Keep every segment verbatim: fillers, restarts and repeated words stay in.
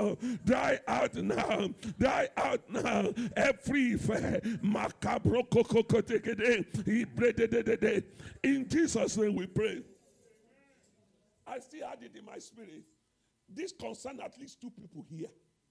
now. Die out now. Die out now. Every in Jesus' name we pray. I still had it in my spirit. This concerns at least two people here.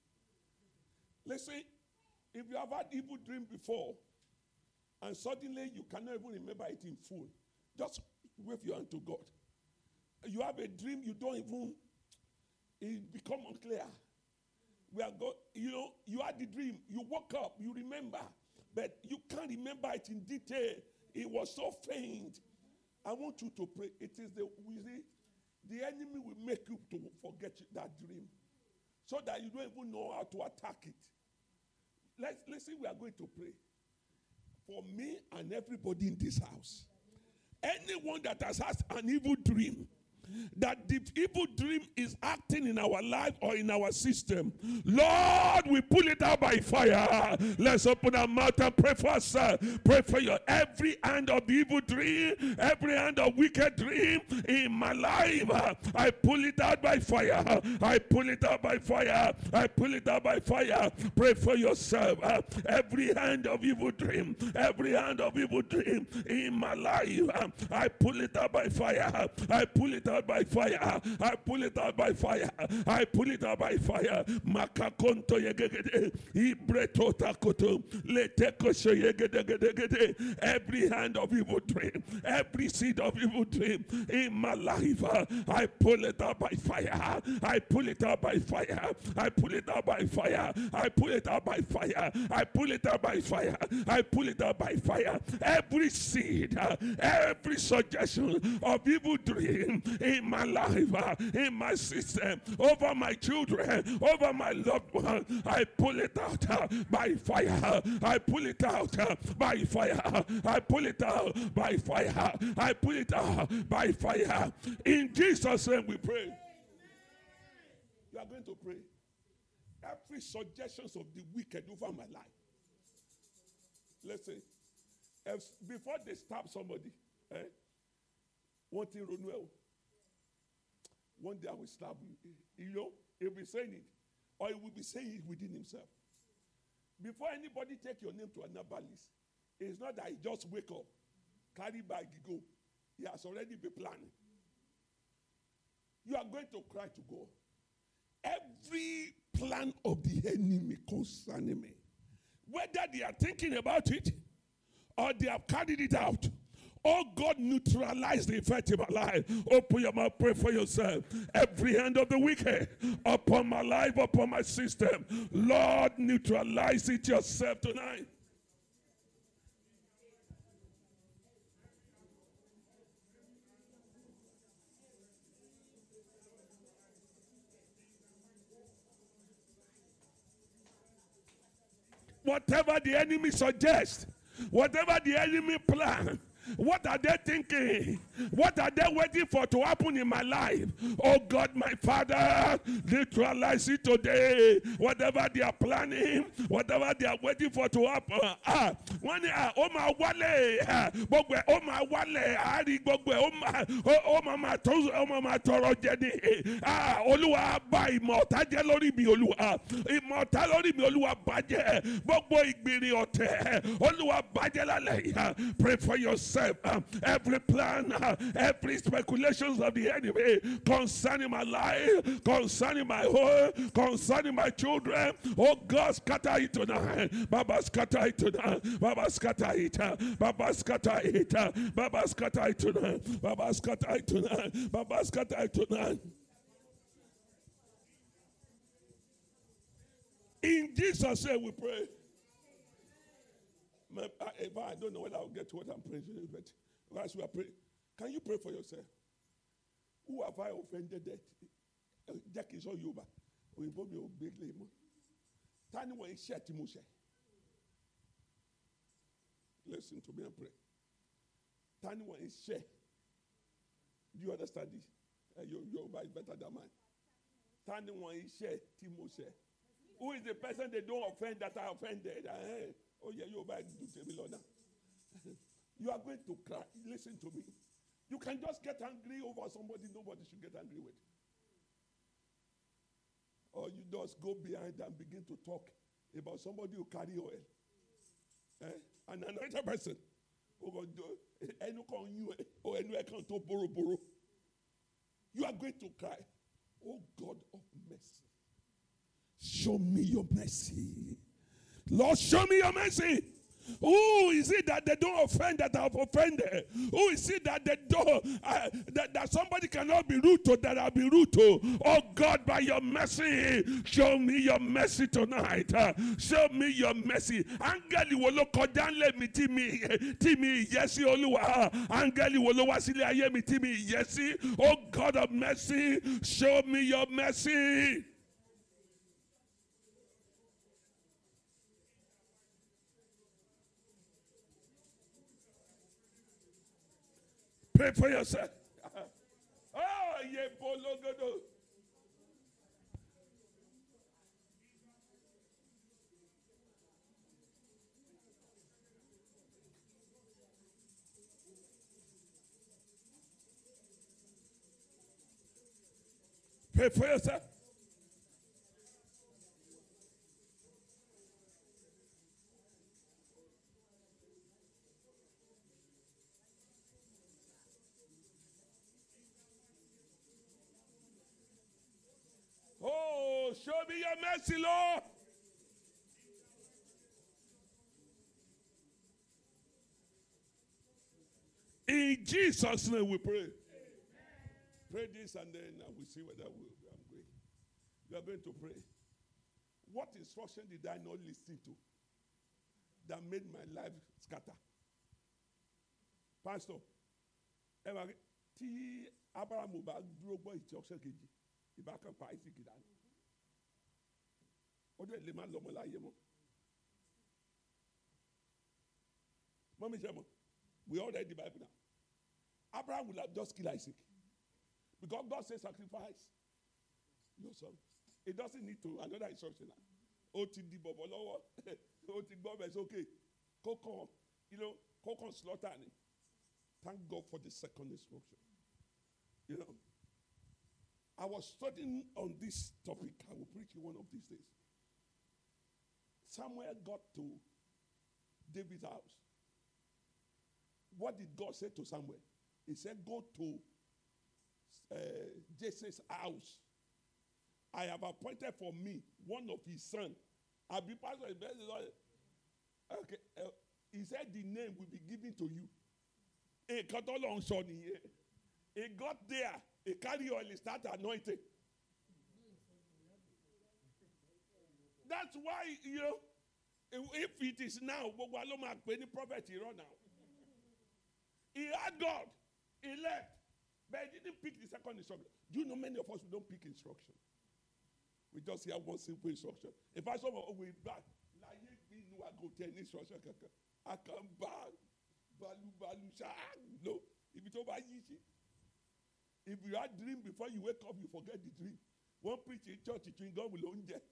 Let's say, if you have had evil dream before, and suddenly you cannot even remember it in full, just wave your hand to God. You have a dream, you don't even, it become unclear. We are go, you know, you had the dream, you woke up, you remember, but you can't remember it in detail. It was so faint. I want you to pray. It is the, we see, the enemy will make you to forget that dream, so that you don't even know how to attack it. Let's, let's see, we are going to pray. For me and everybody in this house, anyone that has had an evil dream, that the evil dream is acting in our life or in our system, Lord, we pull it out by fire. Let's open our mouth and pray for us. Pray for your every hand of evil dream, every hand of wicked dream in my life. I pull it out by fire. I pull it out by fire. I pull it out by fire. Pray for yourself. Every hand of evil dream, every hand of evil dream in my life, I pull it out by fire. I pull it out by fire. I pull it out by fire. I pull it out by fire. Makakonto yegede. Ibreto takoto. Leteko yegede. Every hand of evil dream, every seed of evil dream in my life, I pull it out by fire. I pull it out by fire. I pull it out by fire. I pull it out by fire. I pull it out by fire. I pull it out by fire. Every seed, every suggestion of evil dream in my life, uh, in my system, over my children, over my loved one, I pull it out uh, by fire. I pull it out uh, by fire. I pull it out by fire. I pull it out by fire. In Jesus' name we pray. You are going to pray. Every suggestions of the wicked over my life. Let's say, if, before they stab somebody, eh, one thing, Ronwell, one day I will stab you. You know, he'll be saying it, or he will be saying it within himself. Before anybody take your name to another list, it's not that he just wake up, carry bag, go. He has already been planning. You are going to cry to God. Every plan of the enemy concerning me, whether they are thinking about it or they have carried it out, oh God, neutralize the effect in my life. Open your mouth, pray for yourself. Every hand of the wicked upon my life, upon my system, Lord, neutralize it yourself tonight. Whatever the enemy suggests, whatever the enemy plan, what are they thinking? What are they waiting for to happen in my life? Oh God, my Father, neutralize it today. Whatever they are planning, whatever they are waiting for to happen. Ah, when ah, oh my wale, bogwe, oh my wale, ari bogwe, oh my, oh my toes, oh my toro jeni. Ah, Olúwa ba ìmọ̀ta jẹ́ lórí mi Olúwa. Ìmọ̀ta lórí mi Olúwa bàjẹ́. Gbogbo ìgbìrì ọ̀tẹ̀, Olúwa bàjẹ́ lálẹ́. Pray for yourself. Uh, every plan, uh, every speculations of the enemy concerning my life, concerning my home, concerning my children. Oh God, scatter it tonight. Baba, scatter it tonight. Baba, scatter it. Uh, Baba, scatter it. Uh, Baba, scatter it tonight. Baba, scatter it tonight. Baba, scatter it tonight. In Jesus' name we pray. If I don't know whether I'll get to what I'm praying, but as we are praying, can you pray for yourself? Who have I offended that? Jack is all Yoba. We both be big lame. Tani wa ishe Timoshe. Listen to me and pray. Tani wa ishe. Do you understand this? Uh, Yoba is better than mine. Tani wa ishe Timoshe. Who is the person they don't offend that I offended? Uh, Oh, yeah, you're back to table now. You are going to cry. Listen to me. You can just get angry over somebody nobody should get angry with. Or you just go behind and begin to talk about somebody who carry oil. Eh? And another person who go do any con you or any account to borrow borrow. You are going to cry, oh God of mercy, show me your mercy. Lord, show me your mercy. Who is it that they don't offend that I've offended? Who is it that they don't uh, that, that somebody cannot be rude to that I'll be rude to? Oh God, by your mercy, show me your mercy tonight. Uh, show me your mercy. Angeli wolo kodanle mi ti mi ti mi yesi Olúwa. Angeli wolo wasile aye mi ti mi yesi. Oh God of mercy, show me your mercy. Pray for yourself. Oh, yeah, bologodo. Pray for yourself. Oh, show me your mercy, Lord. In Jesus' name we pray. Amen. Pray this and then we see whether we, I'm going. You are going to pray. What instruction did I not listen to that made my life scatter? Pastor, ever tí Abraham bá dúró gbọ́ instruction kejì, ìbá kan pa Isaac dànù. Ó dẹ̀ lè má lọ́mọ láyé mọ́. Mọ́mí ṣe mọ̀, we all read the Bible now. Abraham will have just killed Isaac. Because God says sacrifice your son. It doesn't need to another instruction now. Ó ti di bọ̀bọ̀ lọ́wọ́, ó ti gbọ́ bẹ̀ sókè, kó kàn, you know, kó kàn slaughter ni. Thank God for the second instruction. You know, I was studying on this topic. I will preach you one of these days. Samuel got to David's house. What did God say to Samuel? He said, go to uh, Jesse's house. I have appointed for me one of his sons. I'll be pastor. Okay. Uh, he said the name will be given to you. He got there. He carry oil. He start anointing. That's why, you know, if it is now, any prophet he run now. He had God. He left. But he didn't pick the second instruction. Do you know many of us who don't pick instruction? We just hear one simple instruction. If I saw my own way back, I go tell instruction. I come back. Balu, balu, no. If it's over easy. If you had dream before you wake up, you forget the dream. One preach in church, between God will own there.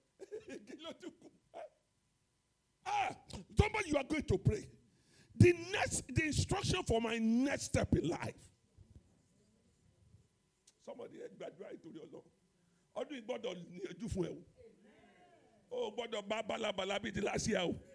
Ah, somebody you are going to pray. The next, the instruction for my next step in life. Somebody graduate to your Lord. Ọdún ìgbọ́dọ̀ ní ojú fún ẹ o. O gbọ́dọ̀ bá balabala bíi ti last year o.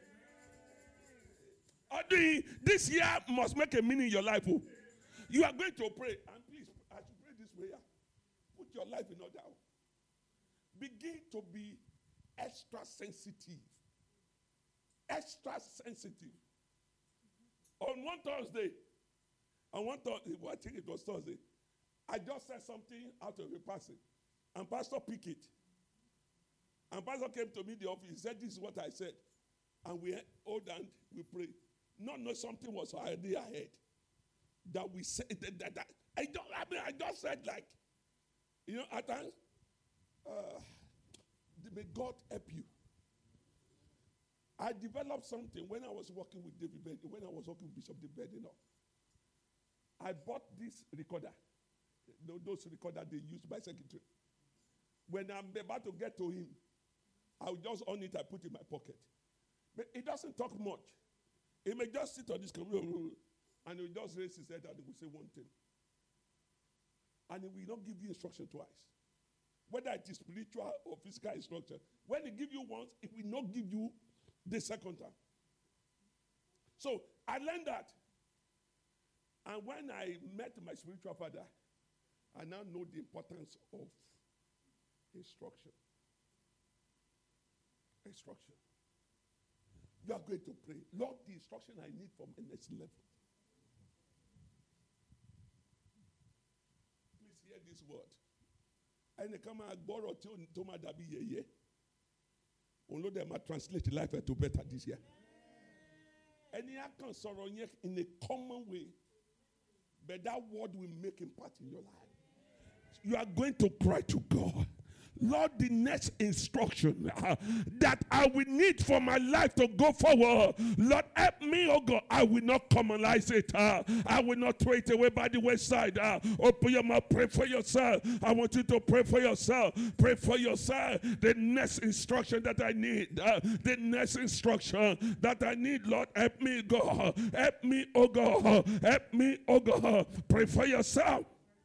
Ọdún this year must make a meaning in your life o. You are going to pray and please as you pray this prayer, put your life in order. Begin to be extra sensitive. Extra sensitive. On one Thursday, on one Thursday, well, I think it was Thursday, I just said something out of a person. And Pastor picked it. And Pastor came to me in the office. He said, this is what I said. And we hold and we prayed. Not know something was already ahead. That we said, that, that, that I, don't, I mean, I just said like, you know, at times, uh, may God help you. I developed something when I was working with David Bed, when I was working with Bishop David Bed, you know. I bought this recorder. Those recorders they used by secretary. When I'm about to get to him, I'll just on it, I put in my pocket. But it doesn't talk much. He may just sit on this computer and he will just raise his head and he will say one thing. And he will not give you instruction twice. whether it is spiritual or physical instruction. When he give you once, it will not give you the second time. So I learned that. And when I met my spiritual father, I now know the importance of instruction. Instruction. You are going to pray, Lord, the instruction I need for my next level. Please hear this word. And come and borrow to my dabi ye. Only them translate life to better this year. And you can sorrow in a common way, but that word will make impact in your life. You are going to cry to God, Lord, the next instruction uh, that I will need for my life to go forward, Lord, help me, oh God. I will not commonalize it. Uh, I will not throw it away by the wayside. Uh, open your mouth, pray for yourself. I want you to pray for yourself. Pray for yourself. The next instruction that I need, uh, the next instruction that I need, Lord, help me, God. Help me, oh God. Help me, oh God. Pray for yourself.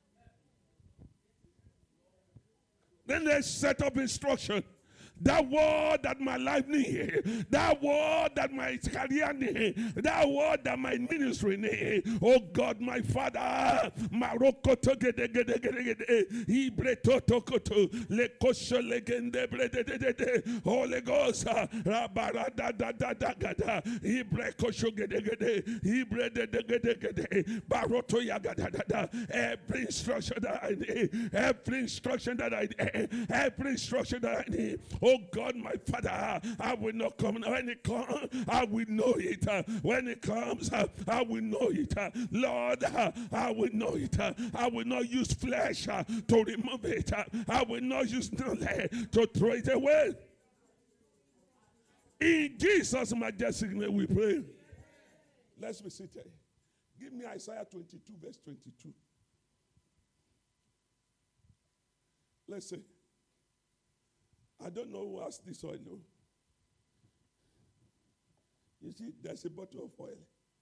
Then let's set up instruction. That word that my life needs, that word that my career needs, that word that my ministry needs. Oh God, my Father, Maroko to gede gede gede gede, Ibre to to koto, le kosho legende brede de de de, Holy Ghost, Rabara da da da da da, Ibre kosho gede gede, Ibre de de gede gede, Baroto ya da da da. Every instruction that I need, every instruction that I need, every instruction that I need. Oh God, my Father, I will not come. When it comes, I will know it. When it comes, I will know it. Lord, I will know it. I will not use flesh to remove it. I will not use knowledge to throw it away. In Jesus' majestic name we pray. Let's be seated. Give me Isaiah twenty-two, verse twenty-two. Let's see. I don't know who asked this oil, no. You see, there's a bottle of oil.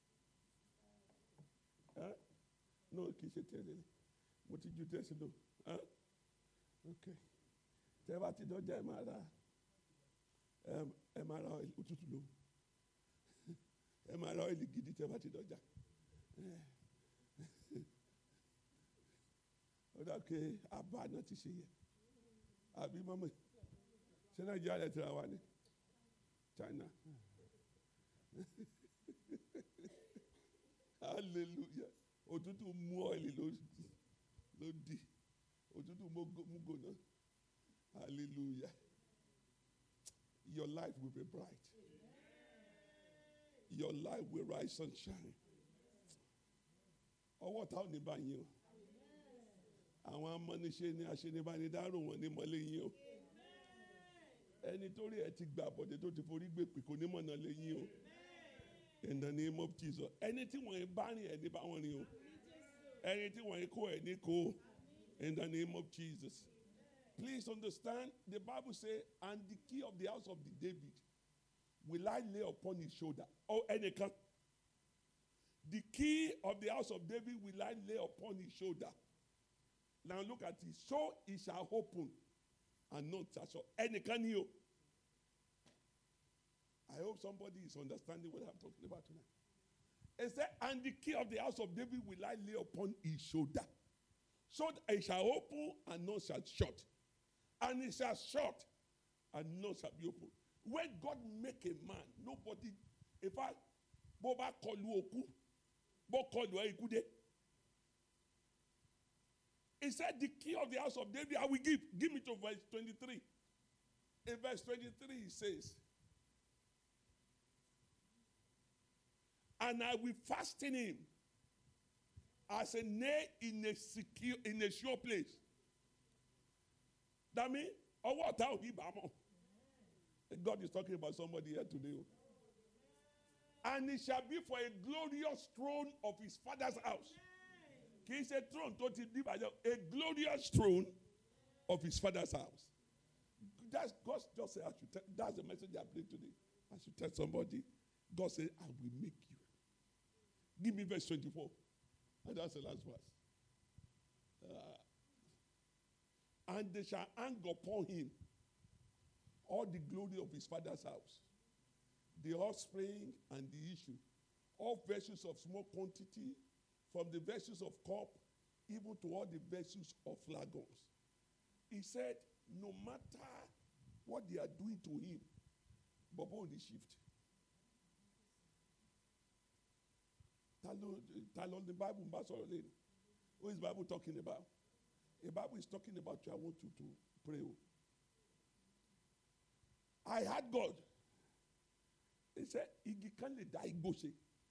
Huh? No, what did you test do? Huh? Okay. Tevati doja emara. Um, emara oil, ututu lo. Emara oil gidi tevati doja. Okay, abba not to see you. Abi mama. China. Hallelujah. Otutu mu oil lo di. Otutu mu go na. Hallelujah. Your life will be bright. Your life will rise and shine. Ọwọ́ ta ò ní bá yín o. Àwọn amọ́niṣe ni aṣenibánidárò wọn ní mọ́lé yín o. Ẹni torí ẹ ti gbà bọ̀dé tó ti forí gbé pè kò ní mọ̀nà lé yín o. In the name of Jesus. Ẹni tí wọ́n bá rìn ẹ̀ ní bá wọn rìn o. Ẹni tí wọ́n kó ẹ̀ ní kó. In the name of Jesus. Please understand, the Bible says, and the key of the house of the David will I lay upon his shoulder. Oh, any can. The key of the house of David will I lay upon his shoulder. Now look at it. So it shall open and not shall shut. Any can you? I hope somebody is understanding what I'm talking about tonight. It said, and the key of the house of David will I lay upon his shoulder. So it shall open and none shall shut. And it shall shut and none shall be open. When God make a man, nobody, if I, Boba call you oku, Bo call you ekude. He said, the key of the house of David, I will give. Give me to verse twenty-three. In verse twenty-three, he says, and I will fasten him as a nail in a secure, in a sure place. That means, or what? God is talking about somebody here today. And it shall be for a glorious throne of his father's house. He said, throne, a glorious throne of his father's house. That's God just said, I should tell, that's the message I bring today. I should tell somebody, God said, I will make you. Give me verse twenty-four. And that's the last verse. Uh, And they shall hang upon him all the glory of his father's house, the offspring and the issue, all vessels of small quantity, from the vessels of cup, even to all the vessels of flagons. He said, no matter what they are doing to him, Bobo on the shift. Tell on the Bible, what is the Bible talking about? The Bible is talking about you. I want you to pray. I had God. He said, Igi can't die Goshe.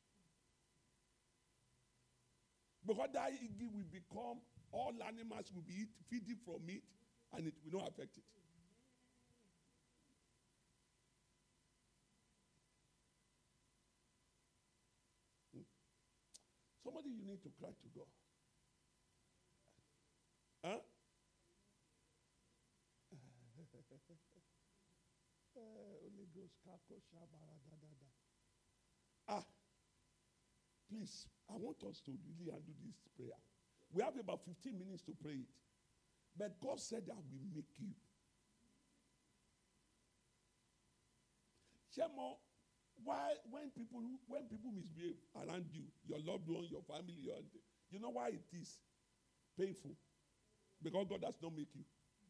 Because that igi will become, all animals will be eat, feeding from it, and it will not affect it. Hmm. Somebody, you need to cry to God. Huh? Ah, please, I want us to really handle this prayer. We have about fifteen minutes to pray it. But God said that we make you. Shemo, why when people when people misbehave around you, your loved one, your family, your, you know why it is painful? Because God does not make you.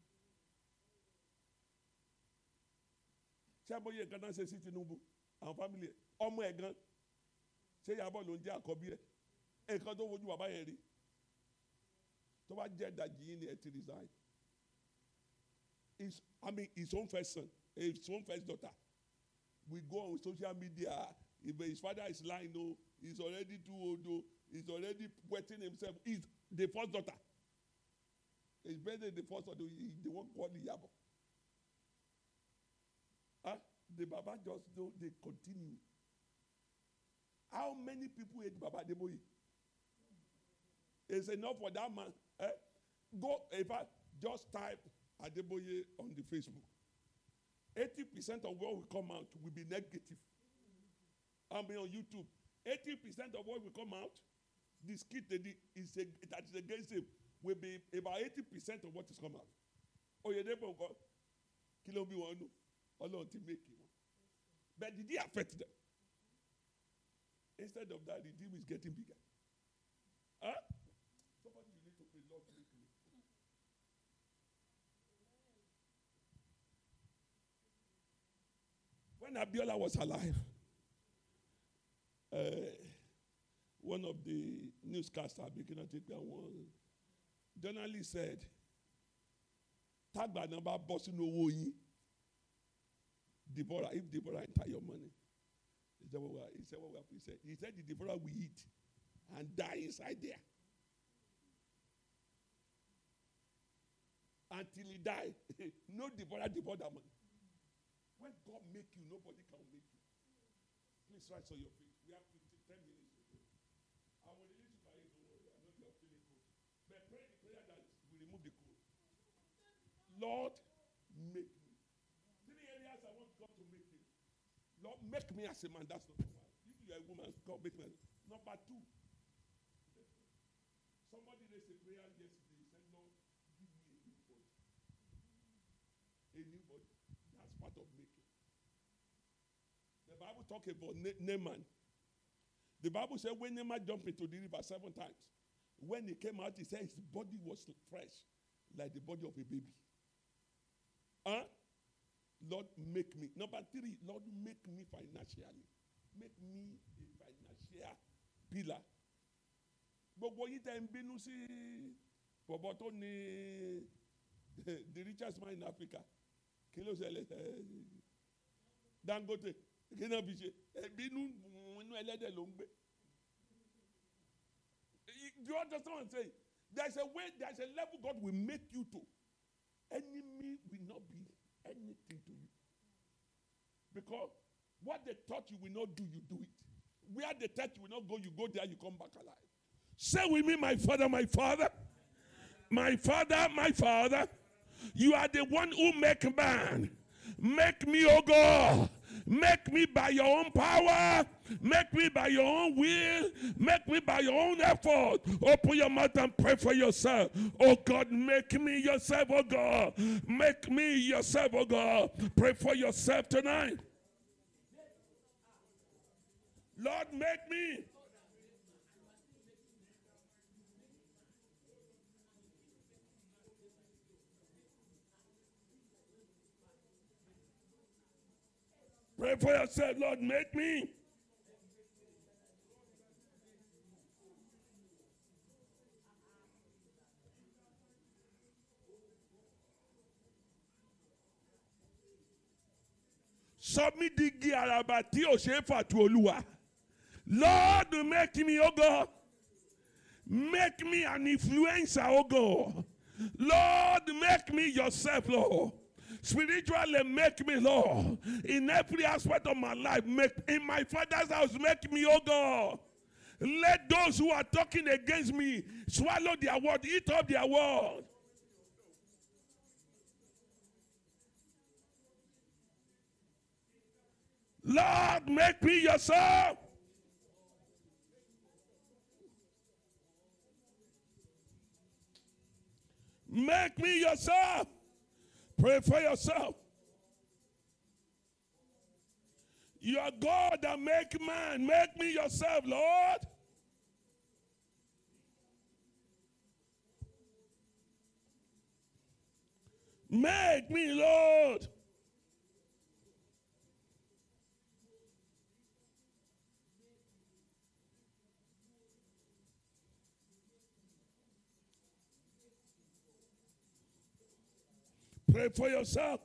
Shemo ye Ghana say city nubu, our family, omo egan. Say yabo lo nje akobi e. E kan to woju baba yen ri. To ba je daji yin e ti resign. His, I mean, his own first son, his own first daughter. We go on social media. If his father is lying, no, he's already too old, no, he's already wetting himself. He's the first daughter. His brother, the first daughter, they won't call the Yabo. Huh? The Baba just do, they continue. How many people hate Baba Adeboye? It's enough for that man. Eh? Go, if I just type Adeboye on the Facebook. eighty percent of what will come out will be negative. I mean on YouTube. eighty percent of what will come out, the skit that is that is against him, will be about eighty percent of what is come out. Oh, you never go. Kilo be one. Alone to make him. But did he affect them? Instead of that, the deal is getting bigger. Huh? Somebody, you need to pray, Lord, make me. When Abiola was alive, uh, one of the newscasters, one journalist said, Tagba number bossing no yin. Deborah, if Deborah enter your money. He said, what he said, what he said, he said the Deborah will eat and die inside there. Until he died. No Deborah, Deborah that money. When God make you, nobody can make you. Please rise on your feet. We have fifteen, ten minutes to go. I will release you by you, don't worry. I know you are feeling cold. But pray the prayer that will remove the cold. Lord, make me. Three areas I want God to make me. Lord, make me as a man. That's number one. If you are a woman, God make me. Number two. Somebody raised a prayer yesterday. He said, Lord, give me a new body. A new body. That's part of making. The Bible talks about Naaman. The Bible said when Naaman jumped into the river seven times, when he came out, he said his body was fresh, like the body of a baby. Huh? Lord, make me. Number three, Lord, make me financially. Make me a financial pillar. Gbogbo yìí tẹ́ ń bínú sí bọ̀bọ̀ tó ní the richest man in Africa. Kí ló ṣẹlẹ̀? Dangote. Kí náà fi ṣe? Bínú inú ẹlẹ́dẹ̀ ló ń gbé. Do you understand what I'm saying? There's a way, there's a level God will make you to. Enemy will not be anything to you. Because what they thought you will not do, you do it. Where they thought you will not go, you go there, you come back alive. Say with me, my Father, my Father. My Father, my Father. You are the one who make man. Make me, oh God, Make me by your own power. Make me by your own will. Make me by your own effort. Open your mouth and pray for yourself. Oh God, make me yourself, oh God. Make me yourself, oh God. Pray for yourself tonight. Lord, make me. Pray for yourself, Lord, make me. Submit the Giarabati Oshefa to Olua. Lord, make me, oh God. Make me an influencer, oh God. Lord, make me yourself, Lord. Spiritually, make me, Lord. In every aspect of my life, make in my Father's house, make me, oh God. Let those who are talking against me swallow their word, eat up their word. Lord, make me yourself. Make me yourself. Pray for yourself. You are God that make man. Make me yourself, Lord. Make me, Lord. Pray for yourself.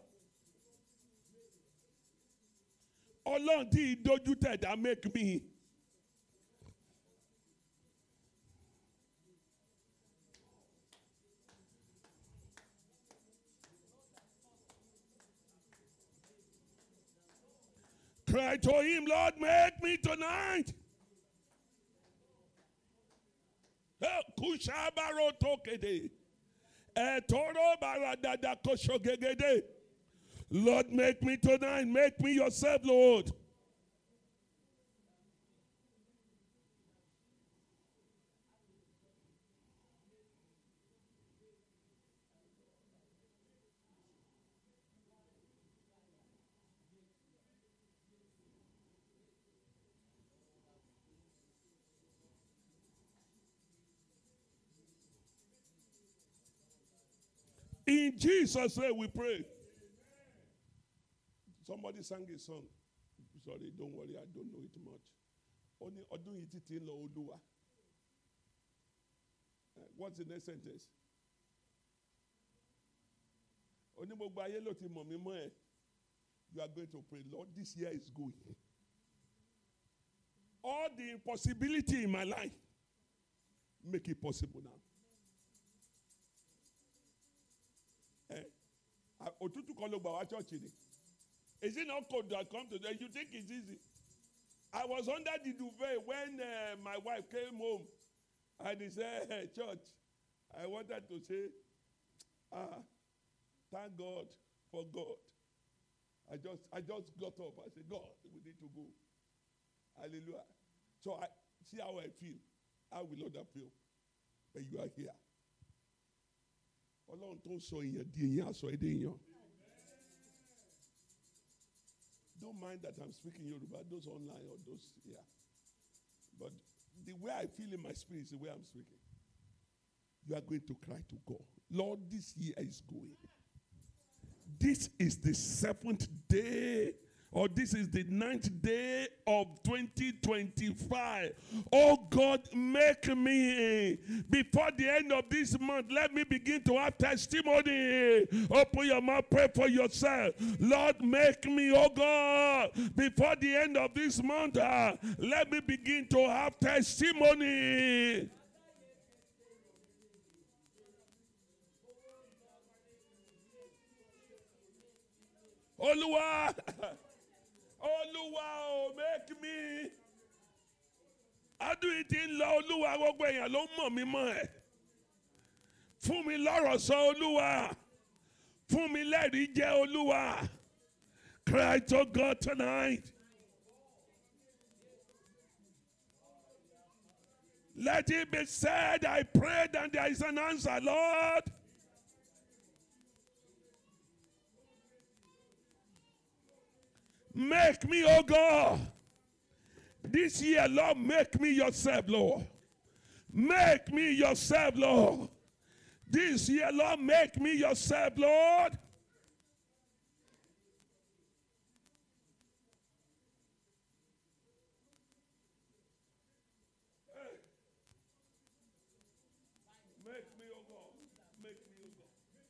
Ọlọ́run tí ìdójú tẹ̀dá make me. Cry to him, Lord, make me tonight. Kushabaro tokede. Etoro baradada koshogegede. Lord, make me tonight. Make me yourself, Lord. In Jesus' name we pray. Somebody sang a song. Sorry, don't worry, I don't know it much. Only ọdún yìí ti ń lọ Olúwa. What's the next sentence? Oni gbogbo ayé ló ti mọ̀ mí mọ́ ẹ. You are going to pray, Lord, this year is going. All the impossibility in my life, make it possible now. Òtútù kan ló gbà wá church ni. Is it not cold that come to them? You think it's easy? I was under the duvet when uh, my wife came home and he said, hey, church, I wanted to say, ah, thank God for God. I just I just got up. I said, God, we need to go. Hallelujah. So I see how I feel. How will others feel? But you are here. Ọlọ́run tó ń sọ èèyàn di èèyàn àsọ èdè èèyàn. Don't mind that I'm speaking Yoruba, those online or those here. But the way I feel in my spirit is the way I'm speaking. You are going to cry to God. Lord, this year is going. This is the seventh day, or this is the ninth day of twenty twenty-five. Oh God, make me, before the end of this month, let me begin to have testimony. Open your mouth, pray for yourself. Lord, make me, oh God, before the end of this month, uh, let me begin to have testimony. Olúwa, Olúwa, oh, make me. Adùn ìtì ń lọ Olúwa, gbogbo èèyàn ló mọ̀ mí mọ́ ẹ̀. Fún mi lọ́rọ̀ sọ Olúwa. Fún mi lẹ́rìí jẹ́ Olúwa. Cry to God tonight. Let it be said, I prayed and there is an answer, Lord. Make me, oh God. This year, Lord, make me yourself, Lord. Make me yourself, Lord. This year, Lord, make me yourself, Lord. Hey. Make me, oh God. Make me, oh God.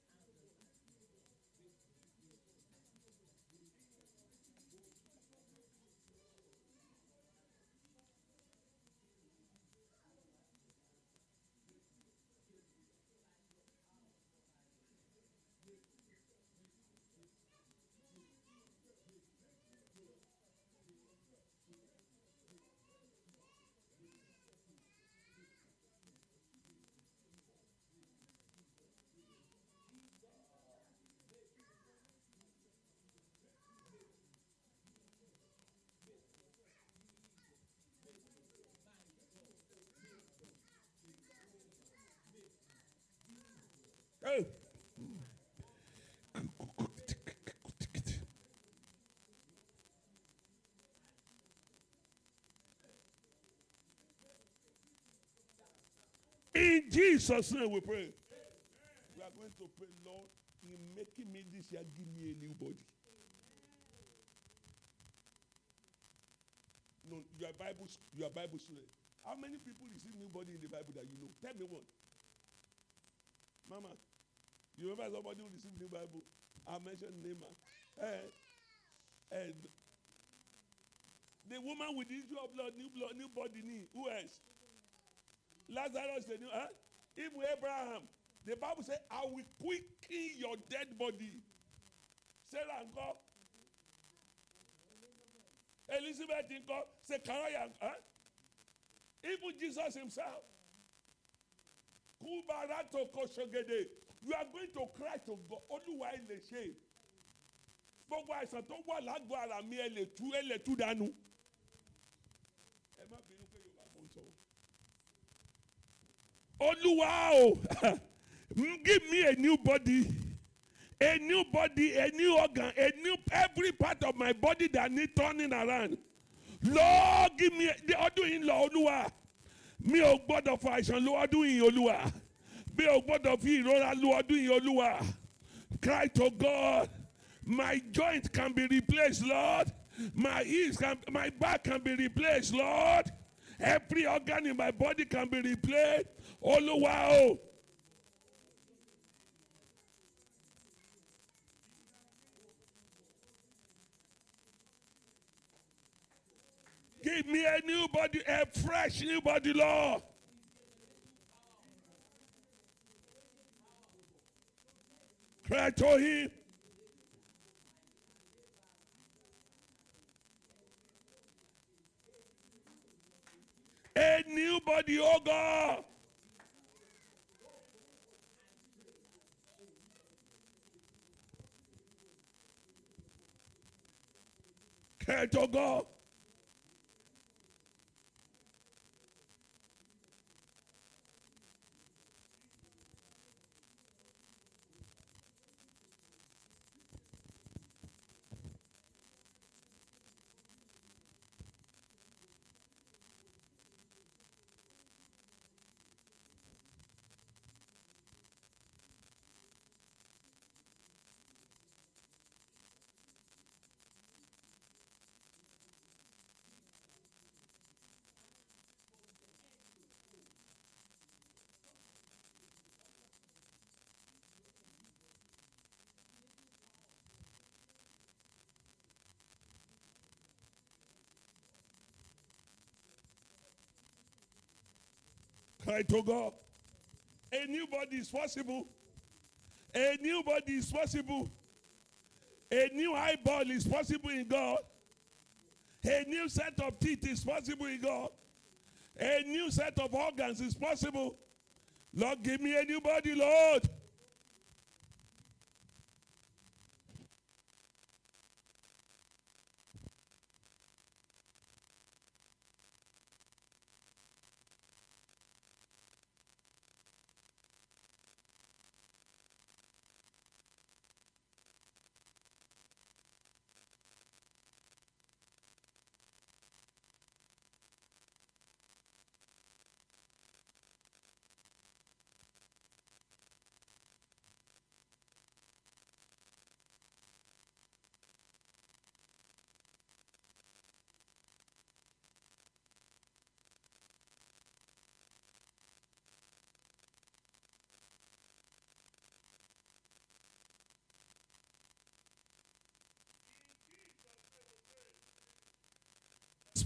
Hey. In Jesus' name we pray. We are going to pray, Lord, in making me this year, give me a new body. No, you are Bible, you are Bible student. How many people receive new body in the Bible that you know? Tell me one. Mama, you remember somebody who received new Bible? I mentioned Neymar. And, and the woman with the issue of blood, new blood, new body, knee. Who else? Lazarus, the new, huh? Even Abraham. The Bible says, I will quicken your dead body. Sarah and God. Elizabeth and God. Zechariah, huh? Even Jesus himself. Kubarato koshogede. You are going to cry to God. Olúwa ẹ lè ṣe. Gbogbo àìsàn tó wà lágbo ara mi ẹ lè tú ẹ lè tú dànù. Ẹ má bínú pé Yorùbá kò ń sọ. Olúwa o, give me a new body. A new body, a new organ, a new, every part of my body that needs turning around. Lord, give me, the ọdún yìí lọ Olúwa. Mi ò gbọ́dọ̀ fọ àìsàn lọ ọdún yìí Olúwa. Mi ò gbọ́dọ̀ fi ìrora lọ ọdún yìí Olúwa. Cry to God. My joint can be replaced, Lord. My ears can, my back can be replaced, Lord. Every organ in my body can be replaced. Olúwa o. Give me a new body, a fresh new body, Lord. Cry to him. A new body, oh God. Cry to God. Cry to God. A new body is possible. A new body is possible. A new eyeball is possible in God. A new set of teeth is possible in God. A new set of organs is possible. Lord, give me a new body, Lord.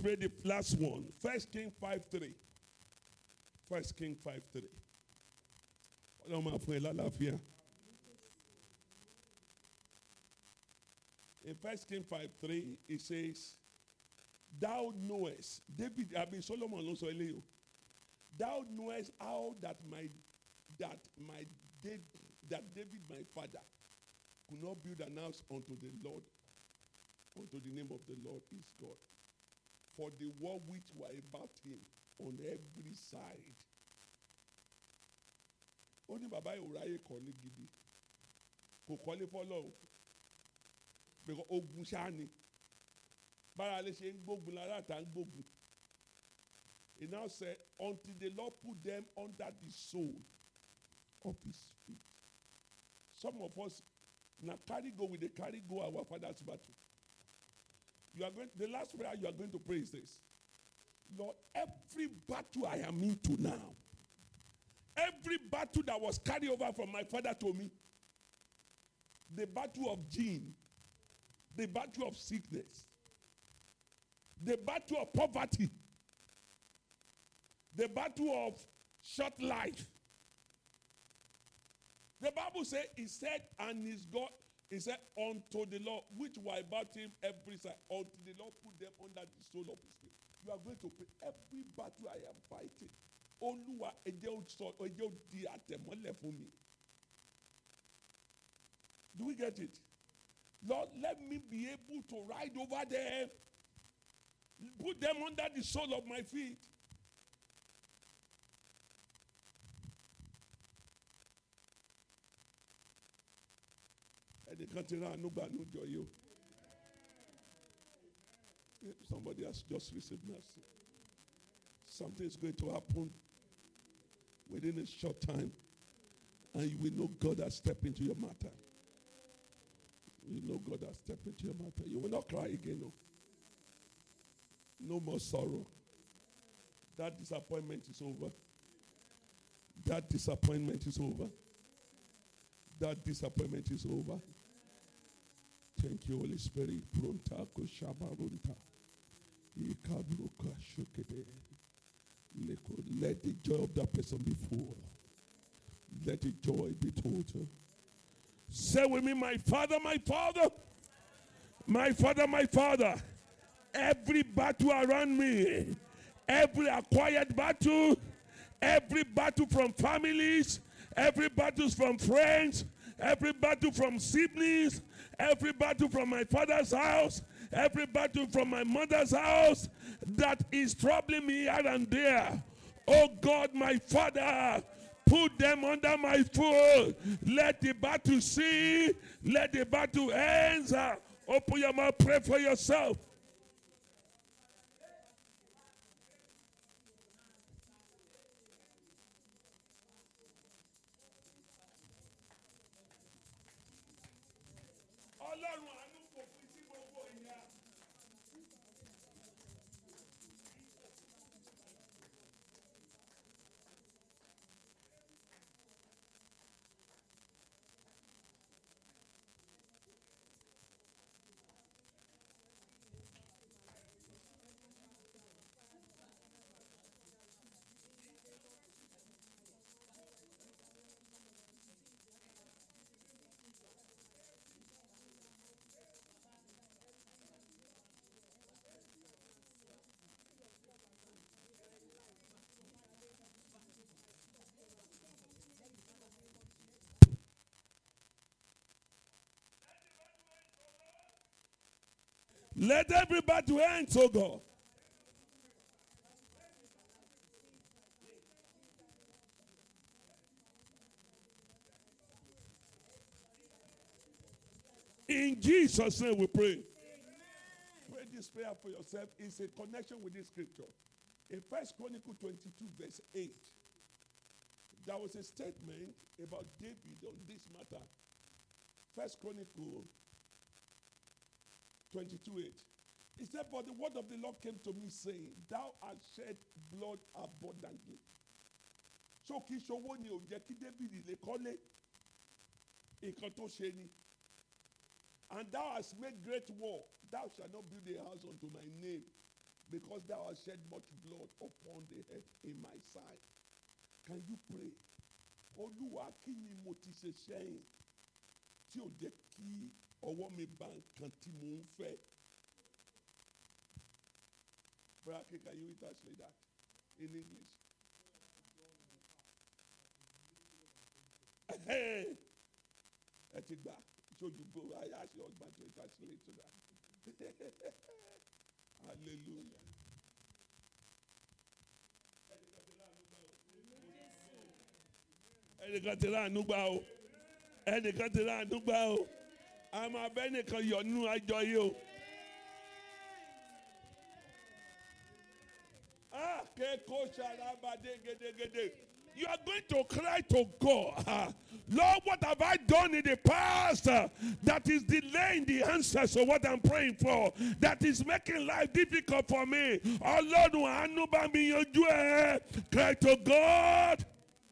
pray the last one. First King five three. First King five three. In First King five three, it says, thou knowest, David, I mean Solomon also, thou knowest how that my that my David, that David my father could not build an house unto the Lord, unto the name of the Lord is God. For the war which were about him on every side. Only Baba Uraye kọ́lé gidi. Kò kọ́lé fọ́lọ́run. Because ogun shani. Bára lè ṣe ń gbógun lára tá ń gbógun. He now said, until the Lord put them under the sole of his feet. Some of us now carry go with the carry go our father's battle. You are going, the last prayer you are going to pray is this. Lord, every battle I am into now, every battle that was carried over from my father to me, the battle of gene, the battle of sickness, the battle of poverty, the battle of short life. The Bible says, he said, and his God, he said, unto the Lord, which were about him every side, unto the Lord put them under the sole of his feet. You are going to pray every battle I am fighting. Oluwa eje o eje o di atemole fún mi. Do we get it? Lord, let me be able to ride over them. Put them under the sole of my feet. Somebody has just received mercy. Something is going to happen within a short time, and you will know God has stepped into your matter. You know God has stepped into your matter. You will not cry again. No, no more sorrow. That disappointment is over. That disappointment is over. That disappointment is over. Thank you, Holy Spirit. Let the joy of that person be full. Let the joy be total. Say with me, my Father, my Father, my Father, my Father. Every battle around me, every acquired battle, every battle from families, every battle from friends, every battle from siblings, every battle from my father's house, every battle from my mother's house that is troubling me here and there. Oh God, my Father, put them under my foot. Let the battle see. Let the battle end. Open your mouth, pray for yourself. Let everybody end, oh God. In Jesus' name we pray. Amen. Pray this prayer for yourself. It's a connection with this scripture. In First Chronicles twenty-two, verse eight, there was a statement about David on this matter. First Chronicles twenty-two eight. He said, but the word of the Lord came to me saying, thou hast shed blood abundantly. So kì í ṣowó ni ò jẹ́ kí David lè kọ́lé. Nǹkan tó ṣe ni. And thou hast made great war. Thou shalt not build a house unto my name. because thou hast shed much blood upon the head in my side. Can you pray? Olúwa, kí ni mo ti ṣe sẹ́yìn tí ò jẹ́ kí ọwọ́ mi bá nǹkan tí mo ń fẹ́? Brother, can you translate that in English? Hey, ẹ ti gbà ṣojú bó ayé àṣẹ ọgbà tó translate to that. Hallelujah. Ẹnìkan ti láàánú gbà o. Ẹnìkan ti láàánú gbà o. Àmọ́ abẹ́nìkan yọ nínú àjọ yìí o. Ah, keko sharabade gede gede. You are going to cry to God. Ah, Lord, what have I done in the past uh, that is delaying the answers of what I'm praying for, that is making life difficult for me? Oh Lord, àánú bá mi yanjú ẹ. Cry to God.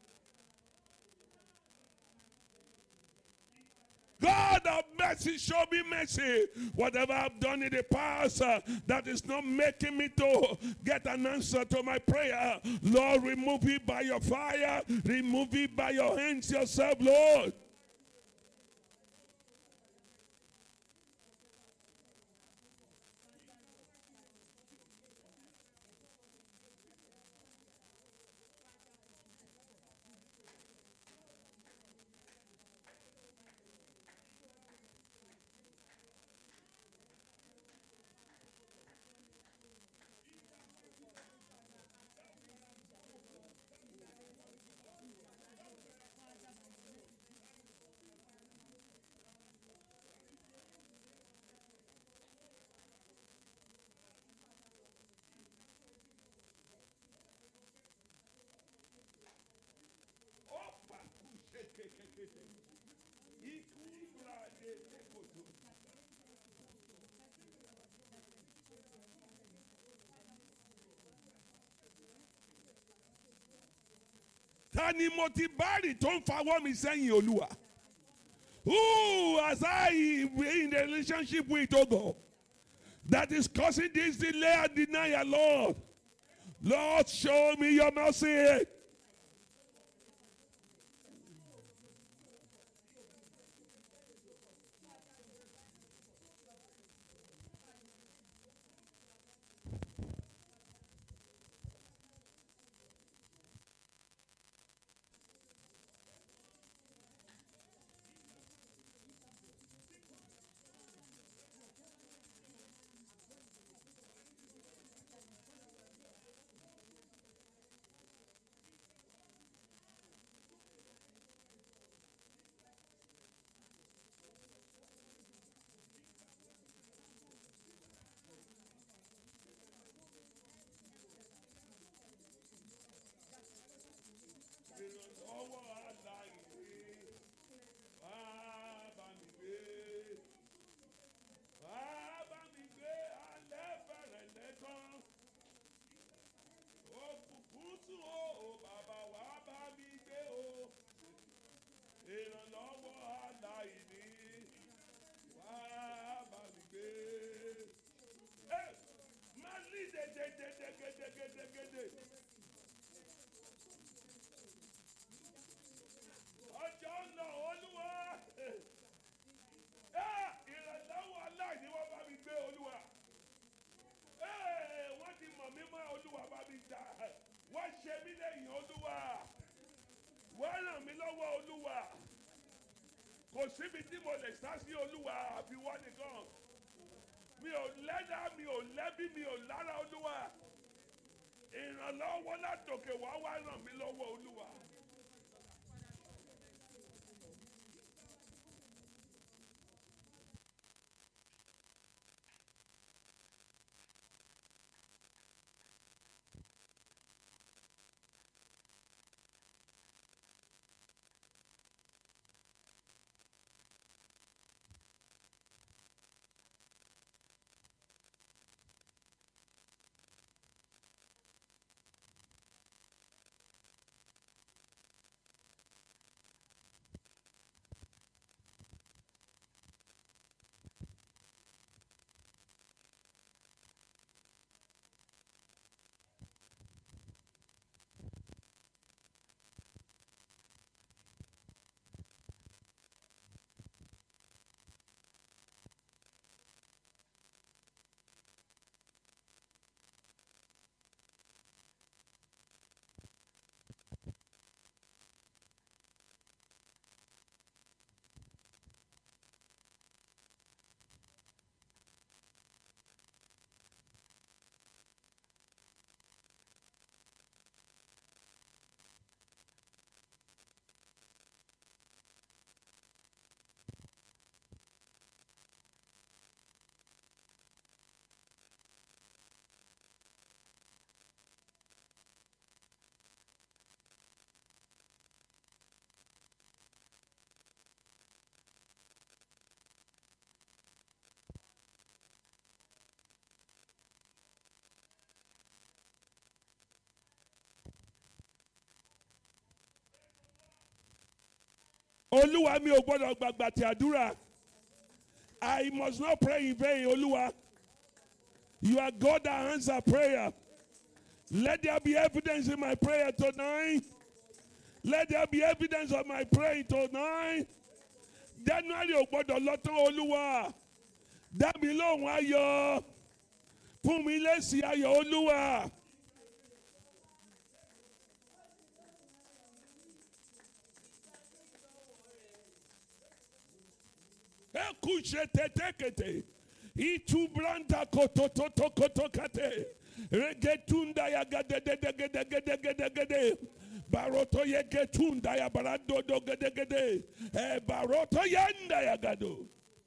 God of mercy, show me mercy. Whatever I've done in the past uh, that is not making me to get an answer to my prayer, Lord, remove it by your fire. Remove it by your hands yourself, Lord. Tani mo ti bari tó ń fawọ́ mi sẹ́yìn Olúwa? Who has I been in a relationship with, oh God, that is causing this delay and denial, Lord? Lord, show me your mercy. Kò síbi tí mo lè sá sí Olúwa àfi wọ́n nìkan. Mi ò lẹ́dà, mi ò lẹ́bí, mi ò lára Olúwa. Ìrànlọ́wọ́ látòkè wá wá ràn mí lọ́wọ́ Olúwa. Olúwa mi ò gbọ́dọ̀ gbàgbà tí àdúrà. I must not pray in vain, Olúwa. You are God that answers prayer. Let there be evidence in my prayer tonight. Let there be evidence of my prayer tonight. January ò gbọ́dọ̀ lọ tán, Olúwa. Dá mi lóhùn ayọ̀. Fún mi lésì ayọ̀, Olúwa. Ekushe tetekete. Itu branda kotototo kotokate. Regetunda ya gade de de gede gede gede gede. Baroto ye getunda ya barando do gede gede. E baroto yanda ya gado.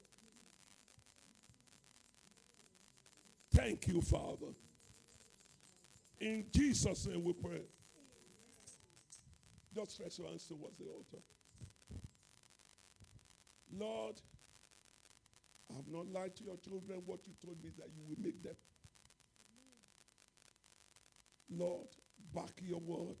Thank you, Father. In Jesus' name we pray. Just stretch your hands towards the altar. Lord, I have not lied to your children what you told me that you will make them. Lord, back your word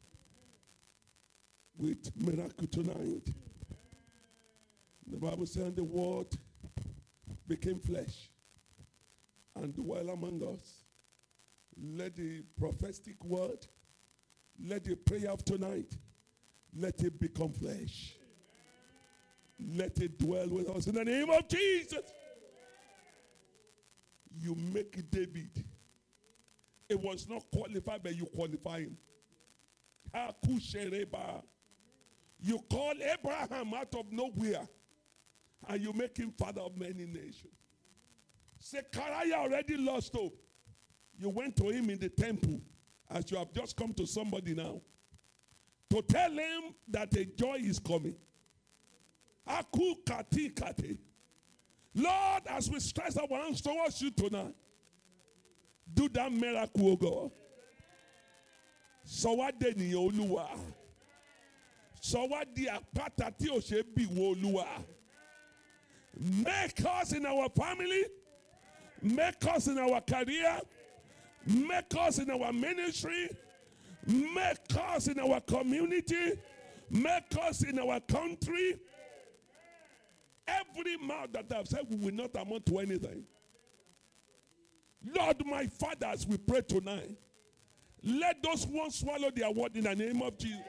with miracle tonight. The Bible says the word became flesh and dwell among us. Let the prophetic word, let the prayer of tonight, let it become flesh. Let it dwell with us in the name of Jesus. You make David. It was not qualified, but you qualify him. You call Abraham out of nowhere, and you make him father of many nations. Zechariah already lost hope. You went to him in the temple, as you have just come to somebody now, to tell him that a joy is coming. Aku kati kati. Lord, as we stretch our hands towards you tonight, do that miracle, oh God. So what de ni Olúwa? So what di àpáta tí ò ṣe bí wo Olúwa? Make us in our family, make us in our career, make us in our ministry, make us in our community, make us in our country. Every mouth that I've said we will not amount to anything. Lord, my Father, as we pray tonight, let those ones swallow their word in the name of Jesus.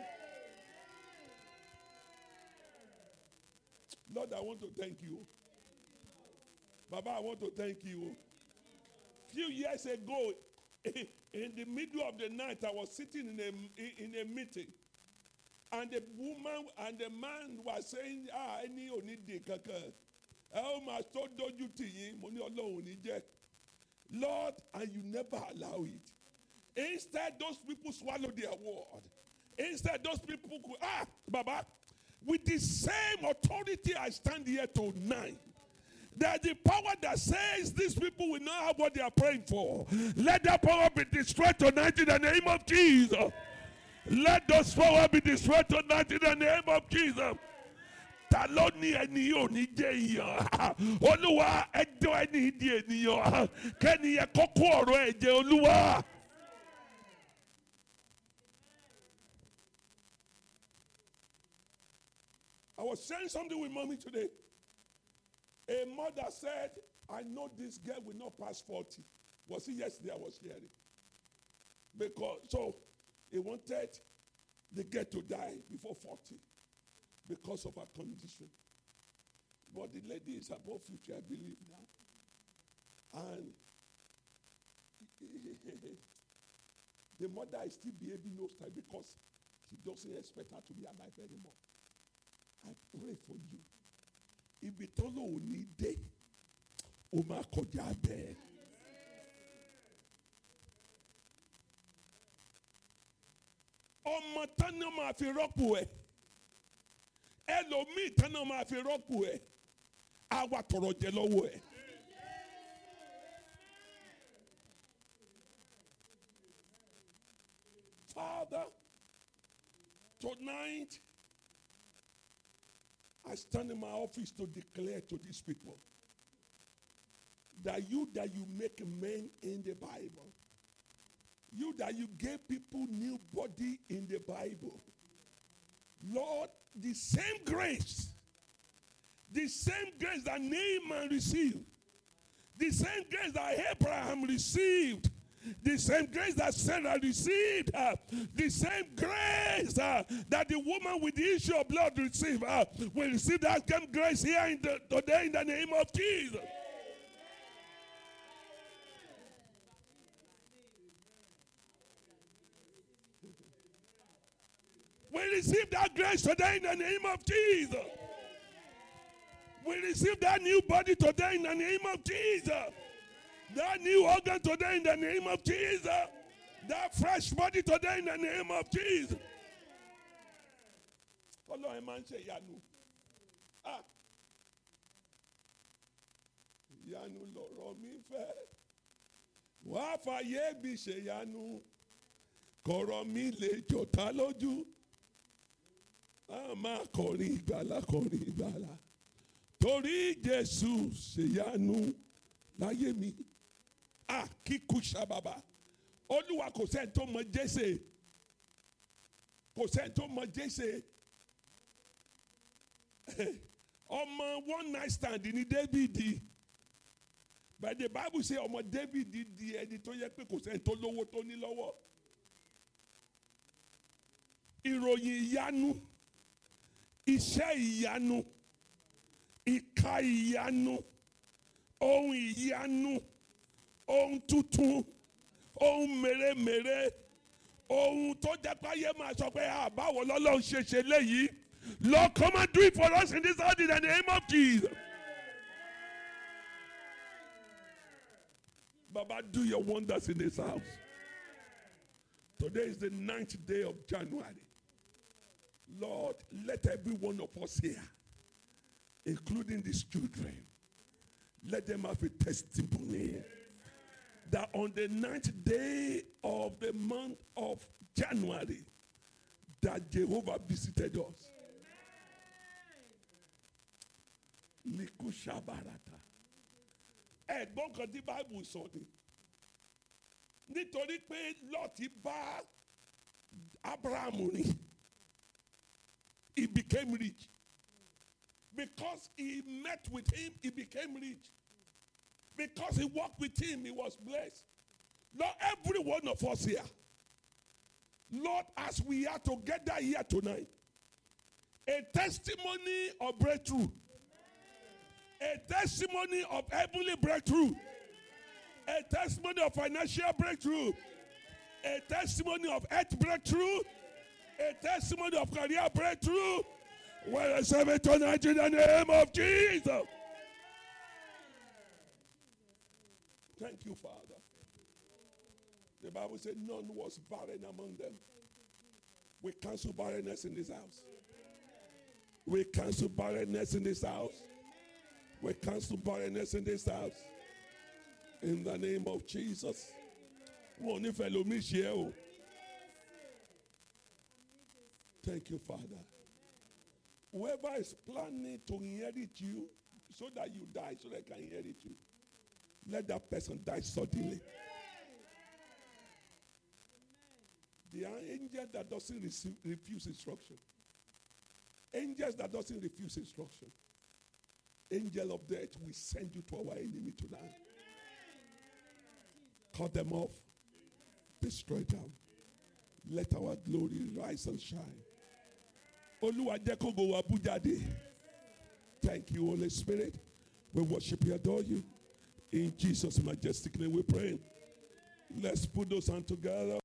Lord, I want to thank you. Baba, I want to thank you. A few years ago, in the middle of the night, I was sitting in a, in a meeting. And the woman and the man was saying, ah, any only day kaka. Oh, my so don't you think money alone Lord, and you never allow it. Instead, those people swallow their word. Instead, those people could, ah, Baba, with the same authority I stand here tonight. That the power that says these people will not have what they are praying for. Let that power be destroyed tonight in the name of Jesus. Let those power be destroyed tonight in the name of Jesus. Taloni eni oni je yan. Olúwa ẹjọ́ ẹni di ènìyàn. Kẹ́ni yẹ kókó ọ̀rọ̀ ẹ̀jẹ̀ Olúwa. I was sharing something with mommy today. A mother said, I know this girl will not pass forty. Was it yesterday I was hearing? Because, so, he wanted the girl to die before forty because of her condition. But the lady is above future, I believe now. And the mother is still behaving those time because she doesn't expect her to be alive anymore. I pray for you. If it all need day, Oma Kojabe. Ọmọ tánà máa fi rọ́pò ẹ̀. Ẹlòmíì tánà máa fi rọ́pò ẹ̀. Àwa tọrọ jẹ lọ́wọ́ ẹ̀. Father, tonight, I stand in my office to declare to these people that you that you make men in the Bible, you that you gave people new body in the Bible, Lord, the same grace, the same grace that Naaman received, the same grace that Abraham received, the same grace that Sarah received, uh, the same grace uh, that the woman with the issue of blood received, uh, we receive that same grace here in the, today in the name of Jesus. We receive that grace today in the name of Jesus. We receive that new body today in the name of Jesus. That new organ today in the name of Jesus. That fresh body today in the name of Jesus. Ọlọ́run máa ń ṣe ìyanu. Ah. Ìyanu lọ̀rọ̀ mi fẹ́. Wàá fàyè mi ṣe ìyanu. Kọ̀rọ̀ mi lè jọ̀tá lójú. A máa kọrin ìgbàlà kọrin ìgbàlà. Torí Jésù ṣèyanu láyé mi. Ah, kíkú sábàbà. Olúwa kò sẹ́ni tó mọ Jésè. Kò sẹ́ni tó mọ Jésè. Ọmọ one night stand ni David. But the Bible say ọmọ David di ẹni tó yẹ pé kò sẹ́ni tó lówó tó ní lọ́wọ́. Ìròyìn ìyanu. Iṣẹ́ ìyanu. Ìka ìyanu. Ohun ìyanu. Ohun tuntun. Ohun mèremère. Ohun tó jẹ́ pé ayé máa sọ pé àbáwọ̀ lọ́lọ́run ṣe ṣe léyìí. Lord, come and do it for us in this hour in the name of Jesus. Baba, do your wonders in this house. Today is the ninth day of January. Lord, let every one of us here, including these children, let them have a testimony that on the ninth day of the month of January, that Jehovah visited us. Likusha barata. Ẹ̀gbọ́n kan tí Bible sọ ni. Nítorí pé Lọ́ọ̀tì bá Abraham rìn. He became rich. Because he met with him, he became rich. Because he walked with him, he was blessed. Lord, every one of us here, Lord, as we are together here tonight, a testimony of breakthrough, a testimony of heavenly breakthrough, a testimony of financial breakthrough, a testimony of health breakthrough, a testimony of career breakthrough. Well, I serve it tonight in the name of Jesus. Thank you, Father. The Bible said none was barren among them. We cancel barrenness in this house. We cancel barrenness in this house. We cancel barrenness in this house. In the name of Jesus. Thank you, Father. Whoever is planning to inherit you so that you die, so they can inherit you, let that person die suddenly. The angel that doesn't receive, refuse instruction. Angels that doesn't refuse instruction. Angel of death, we send you to our enemy tonight. Cut them off. Destroy them. Let our glory rise and shine. Thank you, Holy Spirit. We worship you, adore you. In Jesus' majestic name we pray. Let's put those hands together.